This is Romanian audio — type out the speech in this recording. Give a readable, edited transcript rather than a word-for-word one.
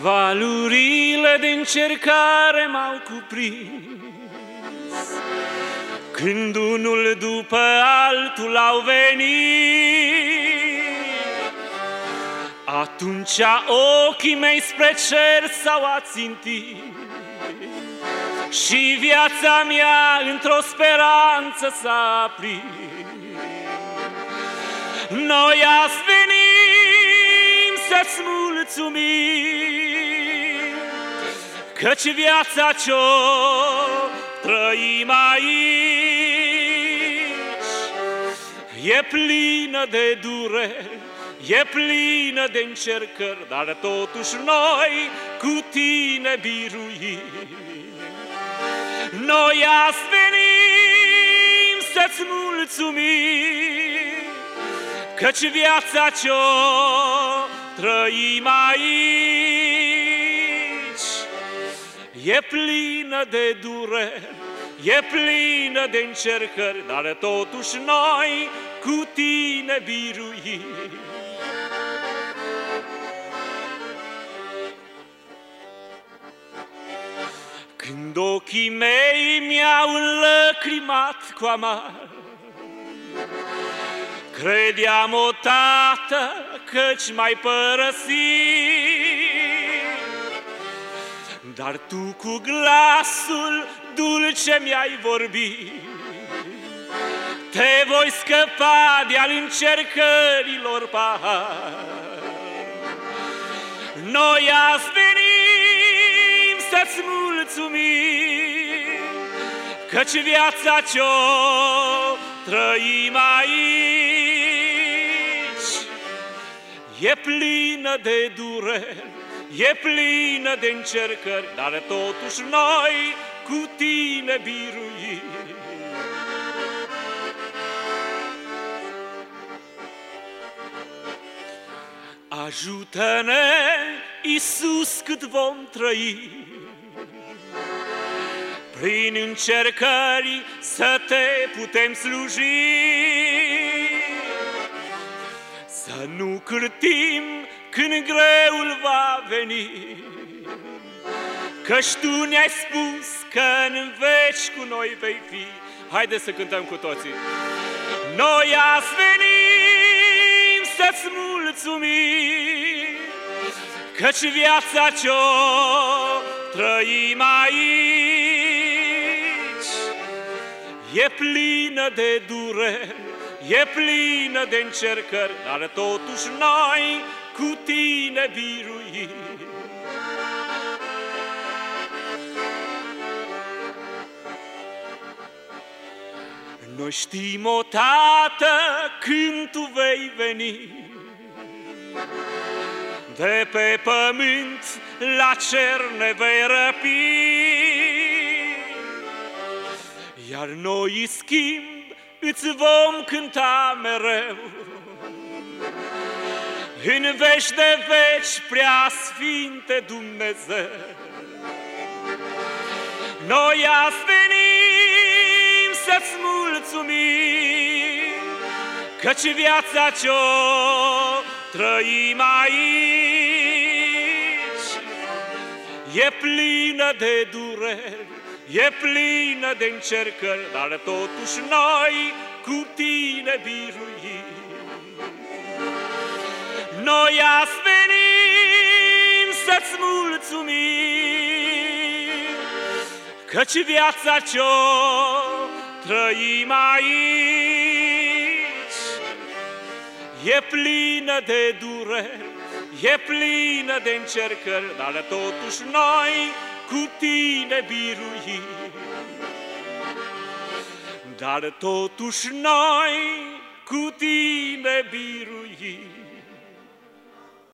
Valurile de încercare m-au cuprins, când unul după altul au venit. Atunci ochii mei spre cer s-au ațintit și viața mea într-o speranță s-a aprins. Noi azi venim să-ți mulțumim, căci viața ce-o trăim aici e plină de dureri, e plină de încercări, dar totuși noi cu tine biruim. Noi azi venim să-ți mulțumim, căci viața ce-o trăim aici e plină de dureri, e plină de încercări, dar totuși noi cu tine biruim. Când ochii mei mi-au înlăcrimat cu amar, credeam odată că-ți m-ai părăsit, dar tu cu glasul dulce mi-ai vorbit, te voi scăpa de-al încercărilor pahar. Noi azi venim să-ți mulțumim, căci viața ce-o trăim aici e plină de dureri, e plină de încercări, dar totuși noi cu tine biruim. Ajută-ne, Iisus, cât vom trăi, prin încercări să te putem sluji, să nu cârtim când greul va veni, căci tu ne-ai spus că în veci cu noi vei fi. Haideți să cântăm cu toții. Noi azi venim să-ți mulțumim, căci viața ce-o trăim aici e plină de dureri, e plină de încercări, dar totuși noi cu tine biruim. Noi știm odată când tu vei veni, de pe pământ la cer ne vei răpi, iar noi, în schimb, îți vom cânta mereu. În veci de veci, prea sfinte Dumnezeu, noi azi venim să-ți mulțumim, căci viața ce-o trăim aici e plină de dureri, e plină de încercări, dar totuși noi cu tine biruim. Noi azi venim să-ți mulțumim, căci viața ce-o trăim aici e plină de dureri, e plină de încercări, dar totuși noi cu tine biruim. Dar totuși noi cu tine biruim.